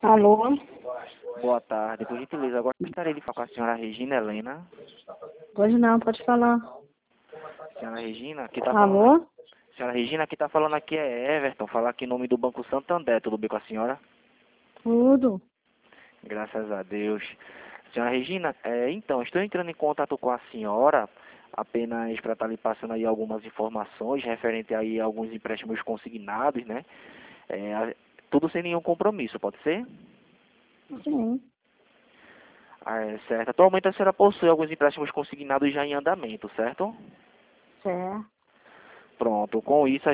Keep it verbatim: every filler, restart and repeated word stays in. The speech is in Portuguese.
Alô? Boa tarde, por gentileza, agora gostaria de falar com a senhora Regina Helena. Hoje não, pode falar. Senhora Regina, que tá falando Alô? aqui. Senhora Regina, que tá falando aqui é Everton, falar aqui em nome do Banco Santander, tudo bem com a senhora? Tudo. Graças a Deus. Senhora Regina, é, então, estou entrando em contato com a senhora apenas para estar lhe passando aí algumas informações referente aí a alguns empréstimos consignados, né? É, a- tudo sem nenhum compromisso, pode ser? Sim. Ah, é, certo. Atualmente a senhora possui alguns empréstimos consignados já em andamento, certo? Certo. Pronto, com isso a